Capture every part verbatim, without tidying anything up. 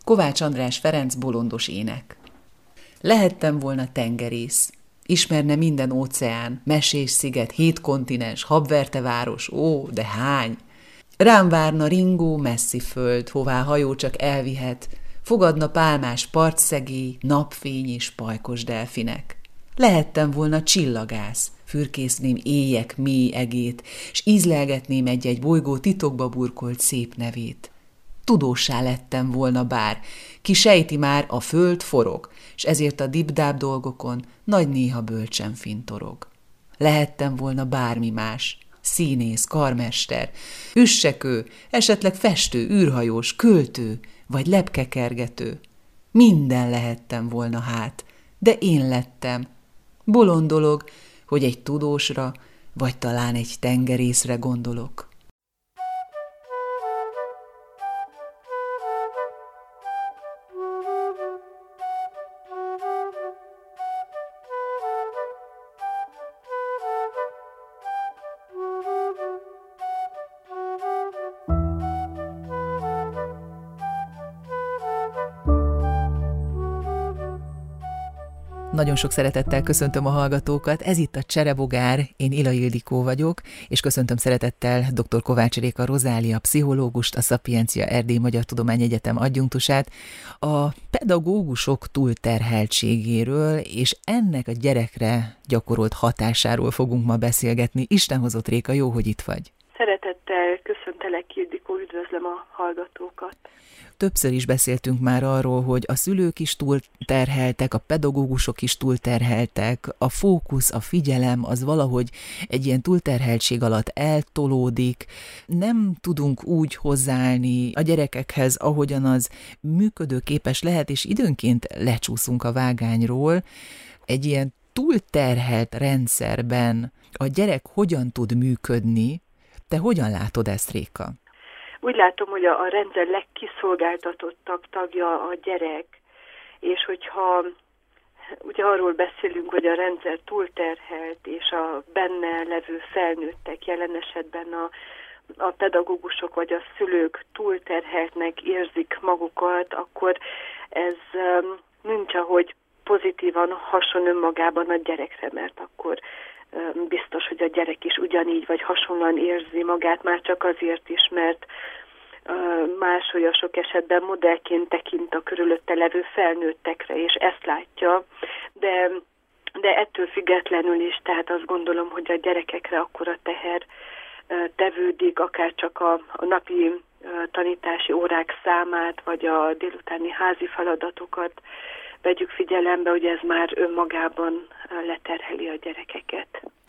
Kovács András Ferenc bolondos ének. Lehettem volna tengerész, ismerne minden óceán, mesés sziget, hét kontinens, habverte város, ó, de hány! Rám várna ringó messzi föld, hová hajó csak elvihet, fogadna pálmás partszegély, napfény és pajkos delfinek. Lehettem volna csillagász, fürkészném éjek mély egét, s ízlelgetném egy-egy bolygó titokba burkolt szép nevét. Tudóssá lettem volna bár, ki sejti már, a föld forog, s ezért a dibdább dolgokon nagy néha bölcsen fintorog. Lehettem volna bármi más, színész, karmester, üssekő, esetleg festő, űrhajós, költő, vagy lepkekergető. Minden lehettem volna hát, de én lettem. Bolond dolog, hogy egy tudósra, vagy talán egy tengerészre gondolok. Nagyon sok szeretettel köszöntöm a hallgatókat, ez itt a Cserebogár, én Ila Ildikó vagyok, és köszöntöm szeretettel dr. Kovács Réka Rozália pszichológust, a Szapiencia Erdélyi Magyar Tudományegyetem adjunktusát, a pedagógusok túlterheltségéről, és ennek a gyerekre gyakorolt hatásáról fogunk ma beszélgetni. Isten hozott, Réka, jó, hogy itt vagy. Szeretettel köszöntelek, Ildikó, üdvözlöm a hallgatókat. Többször is beszéltünk már arról, hogy a szülők is túlterheltek, a pedagógusok is túlterheltek, a fókusz, a figyelem az valahogy egy ilyen túlterheltség alatt eltolódik. Nem tudunk úgy hozzáállni a gyerekekhez, ahogyan az működőképes lehet, és időnként lecsúszunk a vágányról. Egy ilyen túlterhelt rendszerben a gyerek hogyan tud működni? Te hogyan látod ezt, Réka? Úgy látom, hogy a, a rendszer legkiszolgáltatottabb tagja a gyerek, és hogyha ugye arról beszélünk, hogy a rendszer túlterhelt, és a benne levő felnőttek, jelen esetben a, a pedagógusok vagy a szülők túlterheltnek érzik magukat, akkor ez um, nincs ahogy pozitívan hason önmagában a gyerekre, mert akkor biztos, hogy a gyerek is ugyanígy vagy hasonlóan érzi magát, már csak azért is, mert máshogy a sok esetben modellként tekint a körülötte levő felnőttekre, és ezt látja, de, de ettől függetlenül is, tehát azt gondolom, hogy a gyerekekre akkora teher tevődik, akár csak a, a napi tanítási órák számát, vagy a délutáni házi feladatokat vegyük figyelembe, hogy ez már önmagában leterheli a gyerekeket.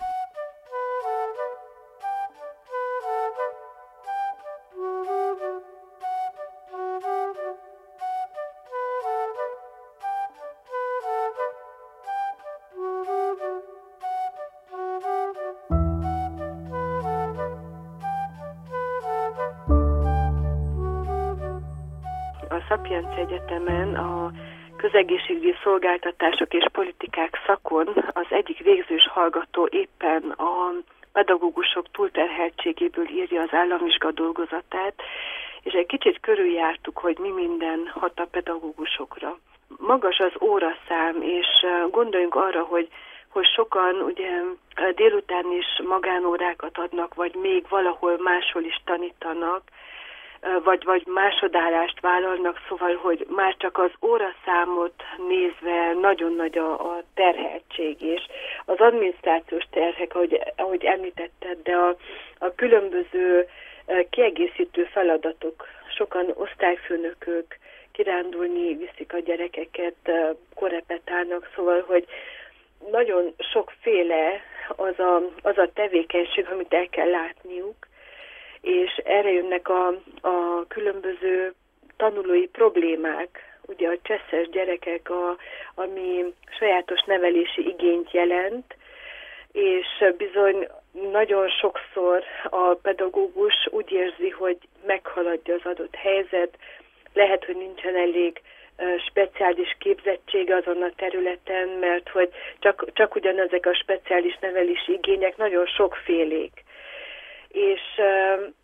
A Szapiencia Egyetemen a közegészségügyi szolgáltatások és politikák szakon az egyik végzős hallgató éppen a pedagógusok túlterheltségéből írja az államvizsga dolgozatát, és egy kicsit körüljártuk, hogy mi minden hat a pedagógusokra. Magas az óraszám, és gondoljunk arra, hogy, hogy sokan ugye délután is magánórákat adnak, vagy még valahol máshol is tanítanak, vagy, vagy másodállást vállalnak, szóval, hogy már csak az óraszámot nézve nagyon nagy a, a terheltség, és az adminisztrációs terhek, ahogy, ahogy említetted, de a, a különböző kiegészítő feladatok, sokan osztályfőnökök kirándulni viszik a gyerekeket, korepetálnak, szóval, hogy nagyon sokféle az a, az a tevékenység, amit el kell látniuk, és erre jönnek a, a különböző tanulói problémák, ugye a csesszes gyerekek, a, ami sajátos nevelési igényt jelent, és bizony nagyon sokszor a pedagógus úgy érzi, hogy meghaladja az adott helyzet, lehet, hogy nincsen elég speciális képzettsége azon a területen, mert hogy csak, csak ugyanezek a speciális nevelési igények nagyon sokfélék. És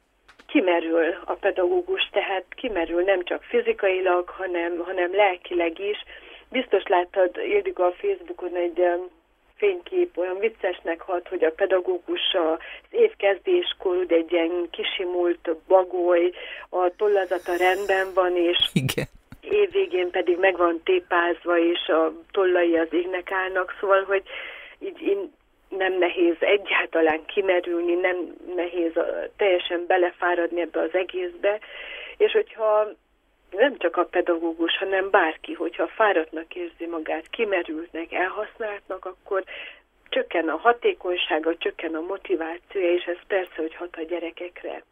kimerül a pedagógus, tehát kimerül nem csak fizikailag, hanem, hanem lelkileg is. Biztos láttad, Ildikó, a Facebookon egy fénykép olyan viccesnek hat, hogy a pedagógus az évkezdéskor ugye egy ilyen kisimult bagoly, a tollazata rendben van, és igen. Évvégén pedig meg van tépázva, és a tollai az égnek állnak, szóval, hogy így, így nem nehéz egyáltalán kimerülni, nem nehéz teljesen belefáradni ebbe az egészbe, és hogyha nem csak a pedagógus, hanem bárki, hogyha fáradtnak érzi magát, kimerültnek, elhasználtnak, akkor csökken a hatékonysága, csökken a motivációja, és ez persze, hogy hat a gyerekekre.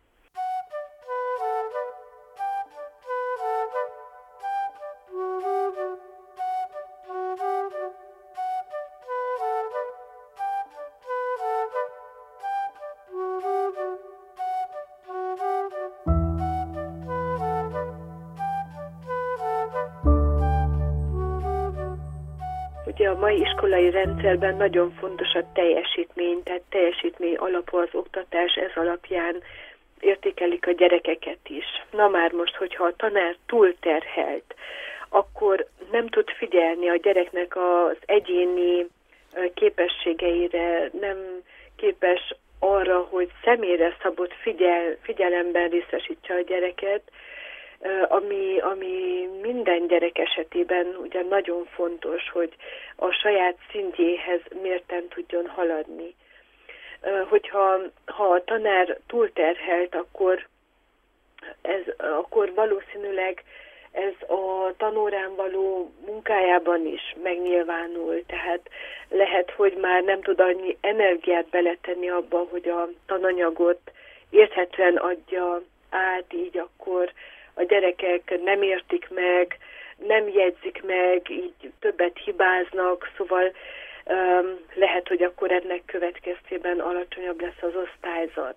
Ugye a mai iskolai rendszerben nagyon fontos a teljesítmény, tehát teljesítmény alapú az oktatás, ez alapján értékelik a gyerekeket is. Na már most, hogyha a tanár túlterhelt, akkor nem tud figyelni a gyereknek az egyéni képességeire, nem képes arra, hogy személyre szabott figyel, figyelemben részesítse a gyereket, Ami, ami minden gyerek esetében ugye nagyon fontos, hogy a saját szintjéhez mérten tudjon haladni. Hogyha ha a tanár túlterhelt, akkor, ez, akkor valószínűleg ez a tanórán való munkájában is megnyilvánul. Tehát lehet, hogy már nem tud annyi energiát beletenni abba, hogy a tananyagot érthetően adja át, így akkor a gyerekek nem értik meg, nem jegyzik meg, így többet hibáznak, szóval um, lehet, hogy akkor ennek következtében alacsonyabb lesz az osztályzat.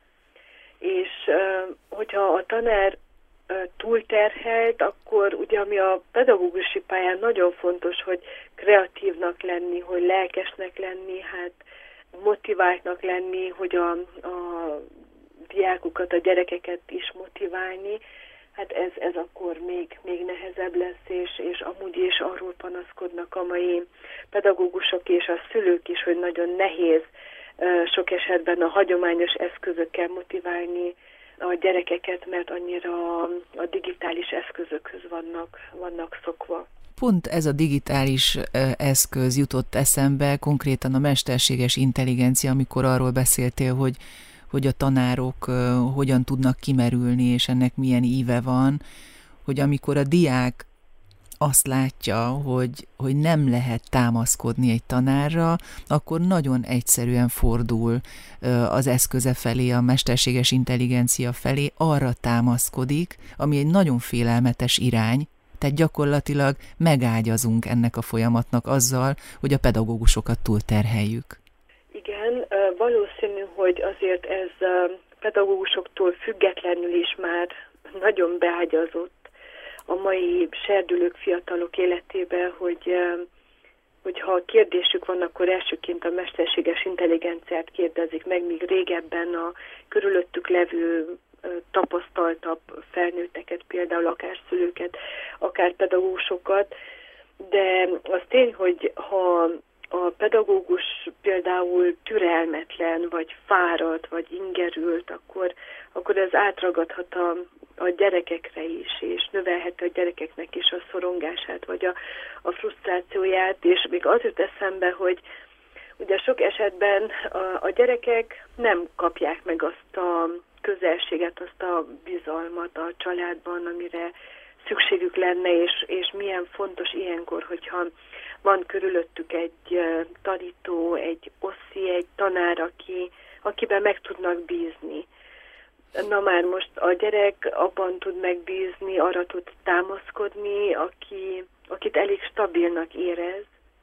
És um, hogyha a tanár uh, túlterhelt, akkor ugye ami a pedagógusi pályán nagyon fontos, hogy kreatívnak lenni, hogy lelkesnek lenni, hát motiváltnak lenni, hogy a, a diákokat, a gyerekeket is motiválni, hát ez, ez akkor még, még nehezebb lesz, és, és amúgy is arról panaszkodnak a mai pedagógusok és a szülők is, hogy nagyon nehéz sok esetben a hagyományos eszközökkel motiválni a gyerekeket, mert annyira a, a digitális eszközökhöz vannak, vannak szokva. Pont ez a digitális eszköz jutott eszembe, konkrétan a mesterséges intelligencia, amikor arról beszéltél, hogy hogy a tanárok uh, hogyan tudnak kimerülni, és ennek milyen íve van, hogy amikor a diák azt látja, hogy, hogy nem lehet támaszkodni egy tanárra, akkor nagyon egyszerűen fordul uh, az eszköze felé, a mesterséges intelligencia felé, arra támaszkodik, ami egy nagyon félelmetes irány, tehát gyakorlatilag megágyazunk ennek a folyamatnak azzal, hogy a pedagógusokat túlterheljük. Igen, valószínű, hogy azért ez pedagógusoktól függetlenül is már nagyon beágyazott a mai serdülők, fiatalok életébe, hogy, hogy ha kérdésük van, akkor elsőként a mesterséges intelligenciát kérdezik meg, míg régebben a körülöttük levő tapasztaltabb felnőtteket, például akár szülőket, akár pedagógusokat, de az tény, hogy ha a pedagógus például türelmetlen, vagy fáradt, vagy ingerült, akkor, akkor ez átragadhat a, a gyerekekre is, és növelheti a gyerekeknek is a szorongását, vagy a, a frusztrációját, és még az jut eszembe, hogy ugye sok esetben a, a gyerekek nem kapják meg azt a közelséget, azt a bizalmat a családban, amire szükségük lenne, és, és milyen fontos ilyenkor, hogyha van körülöttük egy tanító, egy oszi, egy tanár, aki, akiben meg tudnak bízni. Na már most a gyerek abban tud megbízni, arra tud támaszkodni, aki, akit elég stabilnak érez,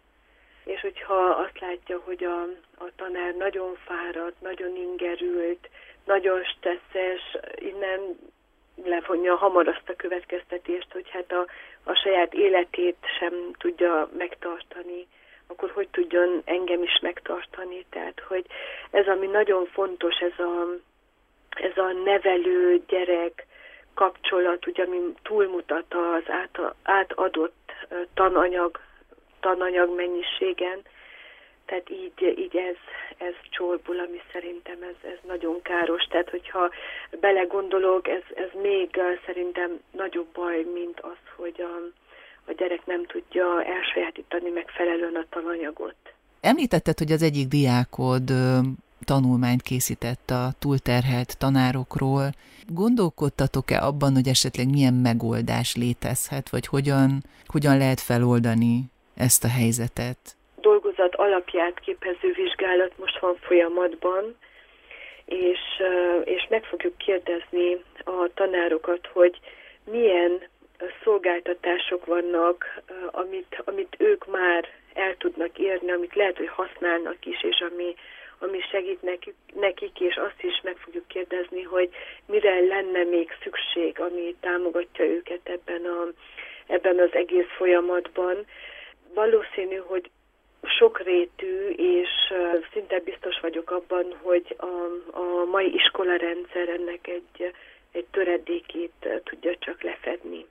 és hogyha azt látja, hogy a, a tanár nagyon fáradt, nagyon ingerült, nagyon stresszes, innen levonja hamar azt a következtetést, hogy hát a, a saját életét sem tudja megtartani, akkor hogy tudjon engem is megtartani. Tehát, hogy ez, ami nagyon fontos, ez a, ez a nevelő-gyerek kapcsolat, ugye, ami túlmutat az át, átadott tananyag, tananyag mennyiségen, tehát így, így ez, ez csorbul, ami szerintem ez, ez nagyon káros. Tehát, hogyha belegondolok, ez, ez még szerintem nagyobb baj, mint az, hogy a, a gyerek nem tudja elsajátítani megfelelően a tananyagot. Említetted, hogy az egyik diákod tanulmányt készített a túlterhelt tanárokról. Gondolkodtatok-e abban, hogy esetleg milyen megoldás létezhet, vagy hogyan, hogyan lehet feloldani ezt a helyzetet? Dolgozat alapját képező vizsgálat most van folyamatban, és, és meg fogjuk kérdezni a tanárokat, hogy milyen szolgáltatások vannak, amit, amit ők már el tudnak érni, amit lehet, hogy használnak is, és ami, ami segít nekik, nekik, és azt is meg fogjuk kérdezni, hogy mire lenne még szükség, ami támogatja őket ebben, a, ebben az egész folyamatban. Valószínű, hogy sokrétű, és szinte biztos vagyok abban, hogy a, a mai iskolarendszer ennek egy, egy töredékét tudja csak lefedni.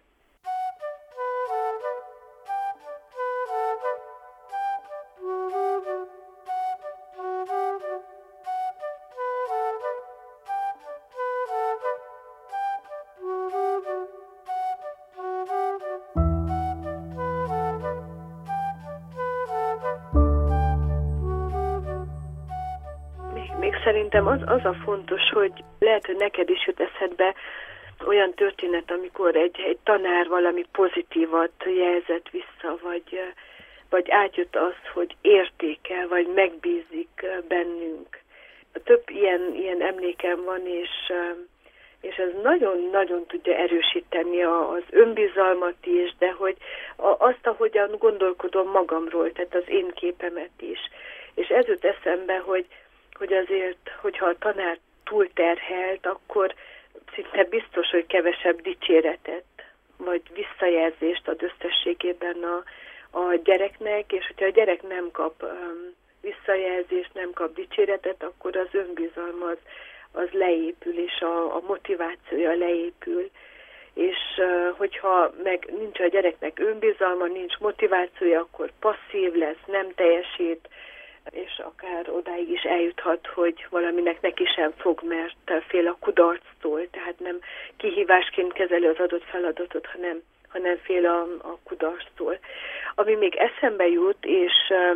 Szerintem az, az a fontos, hogy lehet, hogy neked is jut eszedbe olyan történet, amikor egy, egy tanár valami pozitívat jelzett vissza, vagy, vagy átjött az, hogy értékel, vagy megbízik bennünk. Több ilyen, ilyen emlékem van, és, és ez nagyon-nagyon tudja erősíteni az önbizalmat is, de hogy azt, ahogyan gondolkodom magamról, tehát az én képemet is. És ez jut eszembe, hogy hogy azért, hogyha a tanár túlterhelt, akkor szinte biztos, hogy kevesebb dicséretet, vagy visszajelzést ad összességében a, a gyereknek, és hogyha a gyerek nem kap um, visszajelzést, nem kap dicséretet, akkor az önbizalma az, az leépül, és a, a motivációja leépül. És uh, hogyha meg nincs a gyereknek önbizalma, nincs motivációja, akkor passzív lesz, nem teljesít, és akár odáig is eljuthat, hogy valaminek neki sem fog, mert fél a kudarctól, tehát nem kihívásként kezeli az adott feladatot, hanem, hanem fél a, a kudarctól. Ami még eszembe jut, és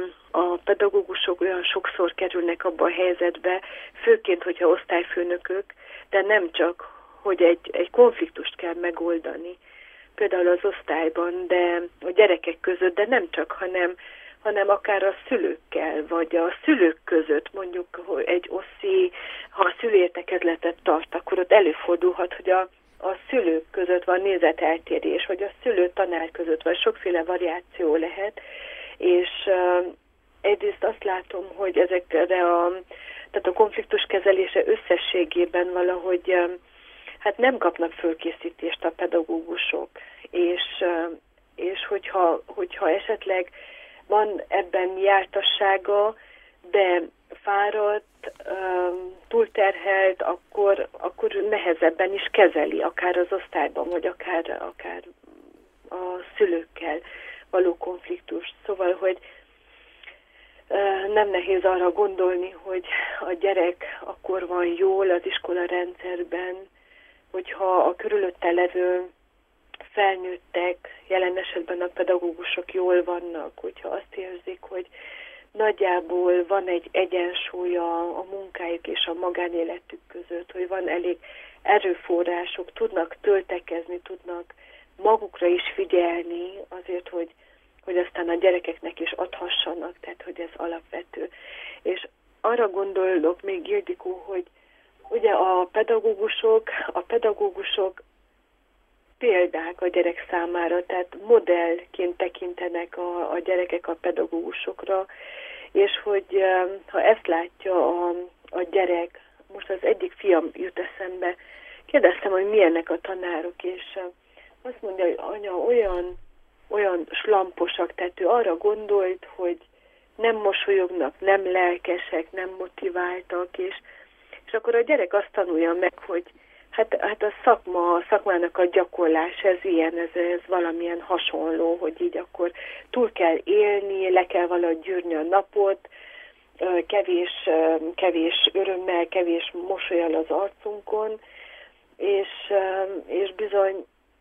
a pedagógusok olyan sokszor kerülnek abba a helyzetbe, főként, hogyha osztályfőnökök, de nem csak, hogy egy, egy konfliktust kell megoldani, például az osztályban, de a gyerekek között, de nem csak, hanem hanem akár a szülőkkel, vagy a szülők között, mondjuk hogy egy oszi, ha a szülőértekezletet tart, akkor ott előfordulhat, hogy a, a szülők között van nézeteltérés, vagy a szülő-tanár között, vagy sokféle variáció lehet, és uh, egyrészt azt látom, hogy ezekre a, tehát a konfliktus kezelése összességében valahogy uh, hát nem kapnak fölkészítést a pedagógusok, és, uh, és hogyha, hogyha esetleg van ebben jártassága, de fáradt, túlterhelt, akkor, akkor nehezebben is kezeli, akár az osztályban, vagy akár, akár a szülőkkel való konfliktust. Szóval, hogy nem nehéz arra gondolni, hogy a gyerek akkor van jól az iskola rendszerben, hogyha a körülötte levő felnőttek, jelen esetben a pedagógusok jól vannak, hogyha azt érzik, hogy nagyjából van egy egyensúly a, a munkájuk és a magánéletük között, hogy van elég erőforrások, tudnak töltekezni, tudnak magukra is figyelni azért, hogy, hogy aztán a gyerekeknek is adhassanak, tehát hogy ez alapvető. És arra gondolok még, Ildikó, hogy ugye a pedagógusok, a pedagógusok példák a gyerek számára, tehát modellként tekintenek a, a gyerekek a pedagógusokra, és hogy ha ezt látja a, a gyerek, most az egyik fiam jut eszembe, kérdeztem, hogy milyenek a tanárok, és azt mondja, hogy anya, olyan, olyan slamposak, tehát ő arra gondolt, hogy nem mosolyognak, nem lelkesek, nem motiváltak, és, És akkor a gyerek azt tanulja meg, hogy hát, hát a szakma, a szakmának a gyakorlás, ez ilyen, ez, ez valamilyen hasonló, hogy így akkor túl kell élni, le kell valahogy gyűrni a napot, kevés, kevés örömmel, kevés mosollyal az arcunkon, és, és bizony,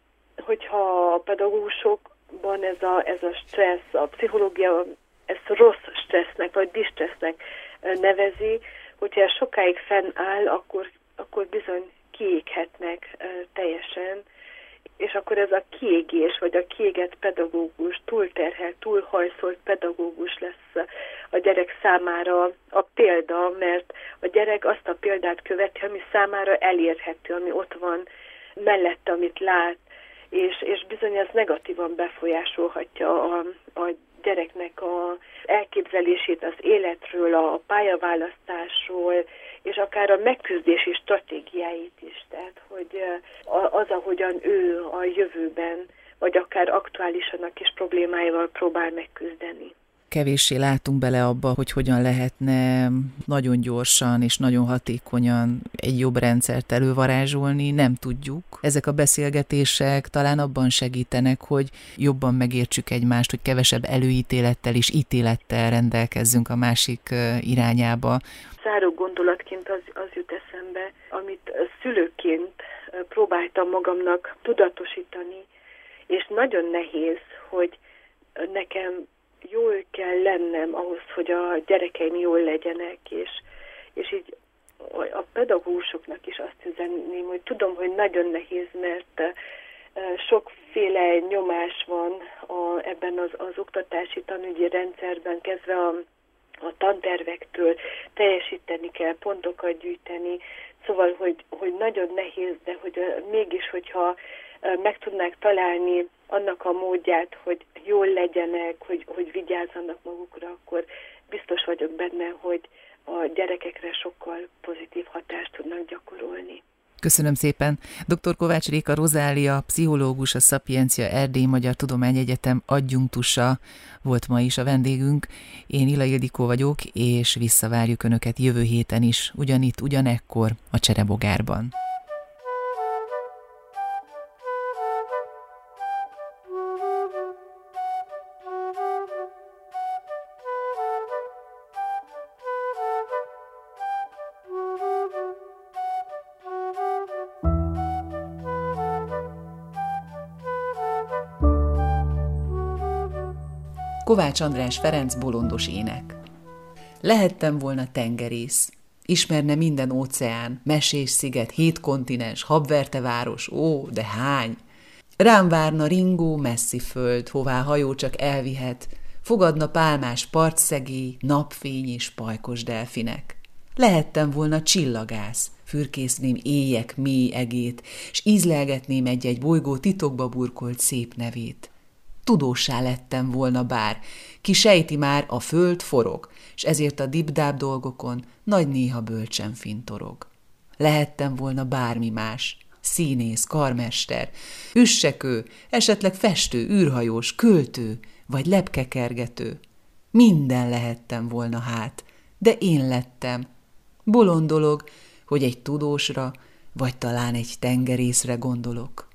hogyha a pedagógusokban ez a, ez a stressz, a pszichológia ezt rossz stressznek, vagy distressznek nevezi, hogyha ez sokáig fennáll, akkor, akkor bizony kiéghetnek teljesen, és akkor ez a kiégés, vagy a kiégett pedagógus, túlterhelt, túlhajszolt pedagógus lesz a gyerek számára a példa, mert a gyerek azt a példát követi, ami számára elérhető, ami ott van mellette, amit lát, és, és bizony ez negatívan befolyásolhatja a, a gyereknek az elképzelését az életről, a pályaválasztásról, és akár a megküzdési stratégiáit is. Tehát, hogy az, ahogyan ő a jövőben, vagy akár aktuálisan a kis problémáival próbál megküzdeni. Kevéssé látunk bele abba, hogy hogyan lehetne nagyon gyorsan és nagyon hatékonyan egy jobb rendszert elővarázsolni, nem tudjuk. Ezek a beszélgetések talán abban segítenek, hogy jobban megértsük egymást, hogy kevesebb előítélettel és ítélettel rendelkezzünk a másik irányába. Záró gondolatként az, az jut eszembe, amit szülőként próbáltam magamnak tudatosítani, és nagyon nehéz, hogy nekem jól kell lennem ahhoz, hogy a gyerekeim jól legyenek, és, és így a pedagógusoknak is azt üzenném, hogy tudom, hogy nagyon nehéz, mert sokféle nyomás van a, ebben az, az oktatási tanügyi rendszerben, kezdve a, a tantervektől teljesíteni kell, pontokat gyűjteni, szóval, hogy, hogy nagyon nehéz, de hogy mégis, hogyha meg tudnák találni annak a módját, hogy jól legyenek, hogy, hogy vigyázzanak magukra, akkor biztos vagyok benne, hogy a gyerekekre sokkal pozitív hatást tudnak gyakorolni. Köszönöm szépen. doktor Kovács Réka Rozália, pszichológus, a Szapiencia Erdélyi Magyar Tudományegyetem adjunktusa volt ma is a vendégünk. Én Illa Ildikó vagyok, és visszavárjuk Önöket jövő héten is, ugyanitt, ugyanekkor a Cserebogárban. Kovács András Ferenc bolondos ének. Lehettem volna tengerész, ismerne minden óceán, mesés sziget, hét kontinens, habverte város, ó, de hány! Rám várna ringó messzi föld, hová hajó csak elvihet, fogadna pálmás partszegély, napfény és pajkos delfinek. Lehettem volna csillagász, fürkészném éjek mély egét, s ízlelgetném egy-egy bolygó titokba burkolt szép nevét. Tudóssá lettem volna bár, ki sejti már, a föld forog, s ezért a dibdább dolgokon nagy néha bölcsen fintorog. Lehettem volna bármi más, színész, karmester, üssekő, esetleg festő, űrhajós, költő, vagy lepkekergető. Minden lehettem volna hát, de én lettem. Bolond dolog, hogy egy tudósra, vagy talán egy tengerészre gondolok.